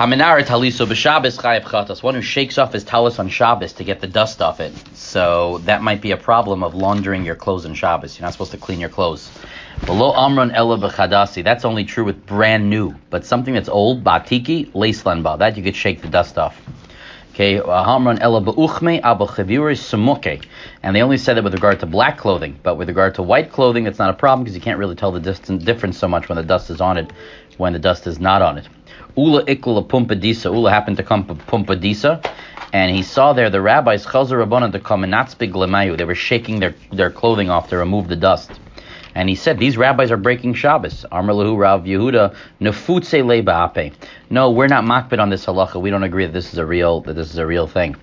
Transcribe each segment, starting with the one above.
Haminaret haliso b'Shabbos chayav chatas. One who shakes off his talis on Shabbos to get the dust off it. So that might be a problem of laundering your clothes on Shabbos. You're not supposed to clean your clothes. Below amron ella b'chadasi. That's only true with brand new. But something that's old, batiki, leislanba. That you could shake the dust off. Okay, hamron ella b'uchme abel chaviri semuke. And they only said that with regard to black clothing. But with regard to white clothing, it's not a problem because you can't really tell the difference so much when the dust is on it, when the dust is not on it. Ula ikula pumpadisa. Ula happened to come to pumpadisa, and he saw there the rabbis chazar rabbanan to come and natzbig lemayu. They were shaking their clothing off to remove the dust. And he said, these rabbis are breaking Shabbos. Amar lahu Rav Yehuda nefutze le ba'ape. No, we're not makbid on this halacha. We don't agree that this is a real thing.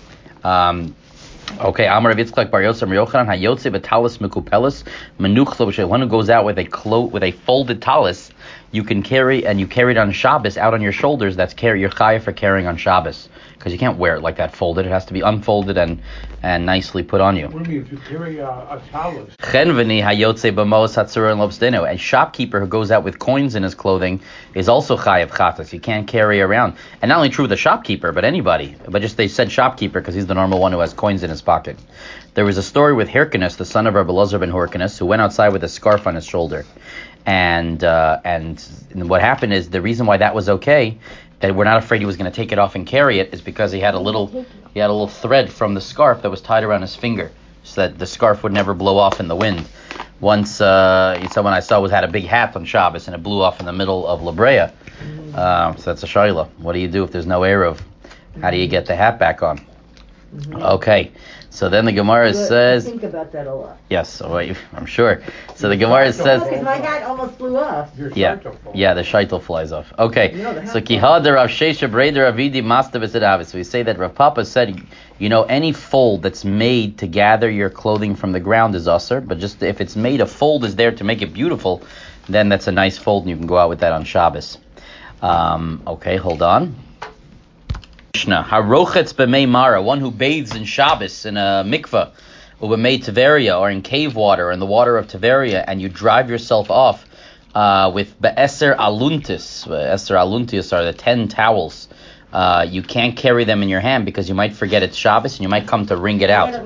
Okay, Amar Rav Yitzchak bar Yosem Yochanan hayotze b'talis mekupelis menuchlo. One who goes out with a folded talis, you carry it on Shabbos out on your shoulders. That's you're chayav for carrying on Shabbos, because you can't wear it like that folded. It has to be unfolded and nicely put on you. What do you mean if you carry a talus? Chenveni hayotze b'mos hatzur and lobsteno. A shopkeeper who goes out with coins in his clothing is also chayav chatas. You can't carry around. And not only true with the shopkeeper, but anybody. But just they said shopkeeper because he's the normal one who has coins in his pocket. There was a story with Hyrcanus, the son of Rabbi Elazar ben Hyrcanus, who went outside with a scarf on his shoulder. And what happened is the reason why that was okay, that we're not afraid he was going to take it off and carry it, is because he had a little thread from the scarf that was tied around his finger, so that the scarf would never blow off in the wind. Once someone I saw had a big hat on Shabbos and it blew off in the middle of La Brea. So that's a shayla. What do you do if there's no eruv? How do you get the hat back on? Okay. So then the Gemara says... I think about that a lot. Yes, I'm sure. So the Gemara says... Because my hat almost flew off. The shaitel flies off. Okay. So Kihad Rav Shesha Breder Avidi Master V'Sedavis. So we say that Rav Papa said, any fold that's made to gather your clothing from the ground is usher, but just if it's made, a fold is there to make it beautiful, then that's a nice fold and you can go out with that on Shabbos. Okay, hold on. Harochetz b'mei mara, one who bathes in Shabbos in a mikveh, or b'mei Tiveria, or in cave water, or in the water of Tiveria, and you drive yourself off with be'eser aluntis. Be'eser aluntis are the 10 towels. You can't carry them in your hand because you might forget it's Shabbos and you might come to wring it out.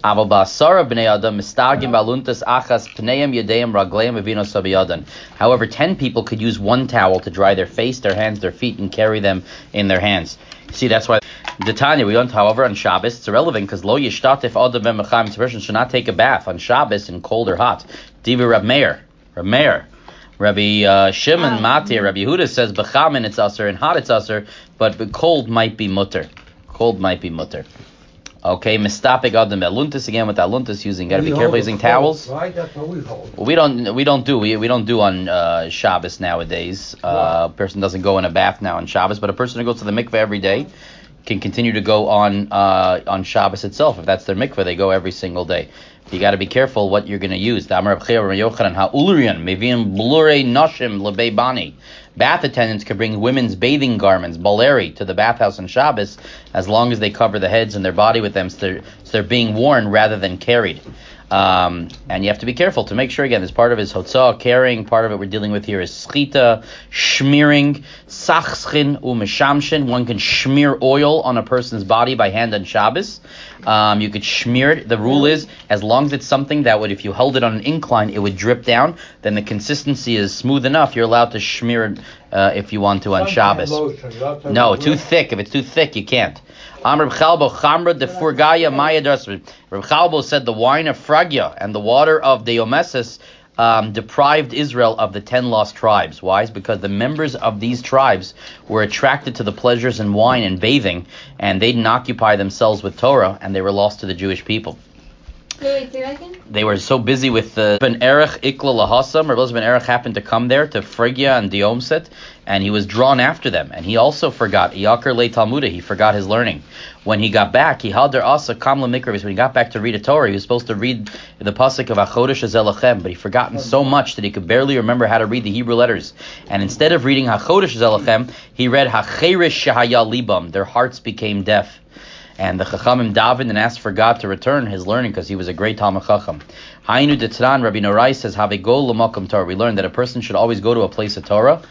However, 10 people could use one towel to dry their face, their hands, their feet, and carry them in their hands. See, that's why Tanya, we learned, however, on Shabbos, it's irrelevant because lo yishtatif adam b'mechayim, a person should not take a bath on Shabbos in cold or hot. Divi Rab Meir. Rabbi Shimon Matir, Rabbi Yehuda says b'chamin it's usher, and hot it's usher, but cold might be mutter. Okay, mistapik adam aluntis, again with aluntis using, gotta be careful using towels. Right, that's what we hold. We don't do on Shabbos nowadays. A person doesn't go in a bath now on Shabbos, but a person who goes to the mikveh every day can continue to go on Shabbos itself. If that's their mikveh, they go every single day. You got to be careful what you're going to use. Bath attendants can bring women's bathing garments, baleri, to the bathhouse on Shabbos, as long as they cover the heads and their body with them, so they're being worn rather than carried. And you have to be careful to make sure, again, this part of his hotzah, carrying, part of it we're dealing with here is schita, schmearing, sachschin, umeshamshin. One can smear oil on a person's body by hand on Shabbos. You could smear it. The rule is, as long as it's something that would, if you held it on an incline, it would drip down, then the consistency is smooth enough, you're allowed to smear it if you want to on Shabbos. No, too thick. If it's too thick, you can't. Reb Chalbo said the wine of Fragya and the water of Deomesis deprived Israel of the 10 lost tribes. Why? It's because the members of these tribes were attracted to the pleasures in wine and bathing, and they didn't occupy themselves with Torah, and they were lost to the Jewish people. Wait, say that again? They were so busy with the Ben Erech Ikla Lahasam. Rabbi Ben Erech happened to come there to Phrygia and Diomset, and he was drawn after them. And he also forgot Iyakar Le Talmudah. He forgot his learning. When he got back, he had their asa kamla mikra. When he got back to read a Torah, he was supposed to read the pasuk of Achodesh Zelachem, but he forgotten so much that he could barely remember how to read the Hebrew letters. And instead of reading Hachodesh Zelachem, he read Hacherish Shahaya Libam. Their hearts became deaf. And the Chachamim davened and asked for God to return his learning because he was a great Talmid Chacham. Hainu Detran, Rabbi Norai says, Havegol l'makom Torah. We learned that a person should always go to a place of Torah.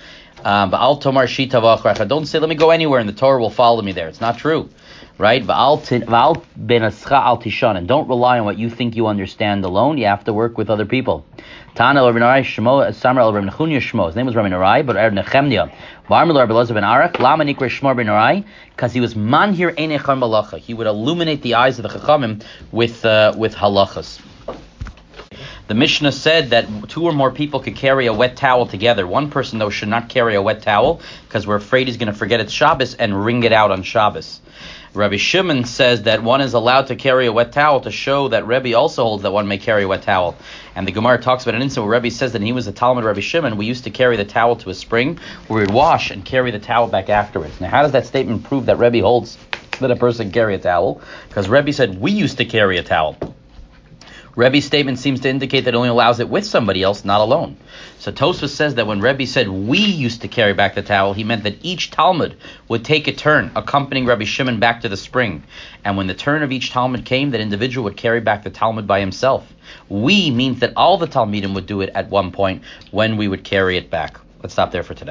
Va'al tomar shita v'achracha. Don't say, let me go anywhere and the Torah will follow me there. It's not true. Right? Va'al benascha al tishan. And don't rely on what you think you understand alone. You have to work with other people. Tana Rabbi Narai Shmo Samar al Rabbi Nechunya Shmo. His name was Rabbi Narai, but Rabbi Nechemnia. Varmel Rabbi Elazar ben Arach. Lama nikra Shmo Rabbi Narai? Because he was manhir einei chacham malacha. He would illuminate the eyes of the chachamim with halachas. The Mishnah said that 2 or more people could carry a wet towel together. One person, though, should not carry a wet towel because we're afraid he's going to forget it's Shabbos and wring it out on Shabbos. Rabbi Shimon says that one is allowed to carry a wet towel to show that Rebbe also holds that one may carry a wet towel. And the Gemara talks about an incident where Rebbe says that when he was a Talmud Rabbi Shimon, we used to carry the towel to a spring where we'd wash and carry the towel back afterwards. Now, how does that statement prove that Rebbe holds that a person carry a towel? Because Rebbe said we used to carry a towel. Rebbe's statement seems to indicate that it only allows it with somebody else, not alone. So Tosfos says that when Rebbe said we used to carry back the towel, he meant that each Talmud would take a turn accompanying Rabbi Shimon back to the spring. And when the turn of each Talmud came, that individual would carry back the Talmud by himself. We means that all the Talmidim would do it at one point when we would carry it back. Let's stop there for today.